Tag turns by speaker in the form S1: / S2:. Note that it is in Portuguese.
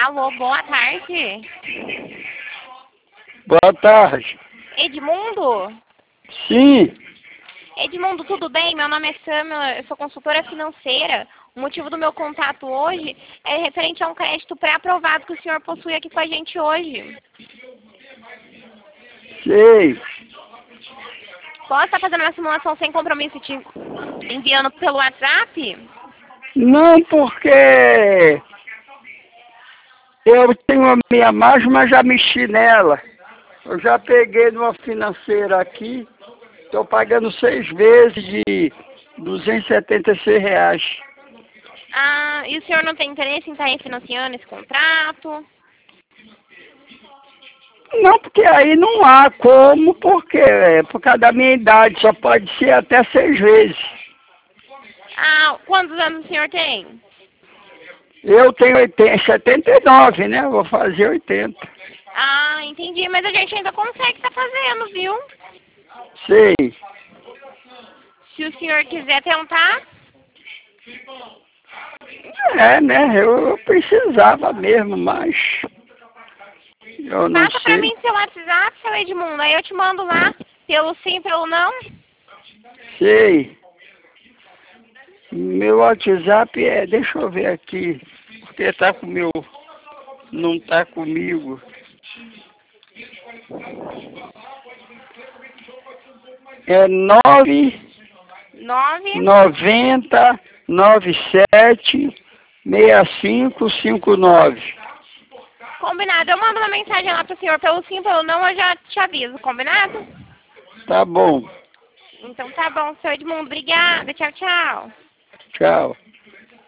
S1: Alô, boa tarde.
S2: Boa tarde.
S1: Edmundo?
S2: Sim.
S1: Edmundo, tudo bem? Meu nome é Samila, eu sou consultora financeira. O motivo do meu contato hoje é referente a um crédito pré-aprovado que o senhor possui aqui com a gente hoje.
S2: Sei.
S1: Posso estar fazendo uma simulação sem compromisso e te enviando pelo WhatsApp?
S2: Não, porque eu tenho a minha margem, mas já mexi nela. Eu já peguei numa financeira aqui, estou pagando 6 vezes de R$ 276.
S1: Ah, e o senhor não tem interesse em estar refinanciando esse contrato?
S2: Não, porque aí não há como, porque por causa da minha idade, só pode ser até 6 vezes.
S1: Ah, quantos anos o senhor tem?
S2: Eu tenho 79, né? Vou fazer 80.
S1: Ah, entendi, mas a gente ainda consegue estar fazendo, viu?
S2: Sei.
S1: Se o senhor quiser tentar.
S2: É, né? Eu precisava mesmo, mas eu não
S1: Passa pra
S2: sei.
S1: mim seu WhatsApp, seu Edmundo, aí eu te mando lá, pelo sim, pelo não.
S2: Sei. Meu WhatsApp deixa eu ver aqui, porque tá com meu, não tá comigo. É
S1: 9.
S2: 990976559.
S1: Combinado, eu mando uma mensagem lá pro senhor pelo sim, pelo não, eu já te aviso, combinado?
S2: Tá bom.
S1: Então tá bom, seu Edmundo, obrigada, tchau, tchau.
S2: Tchau.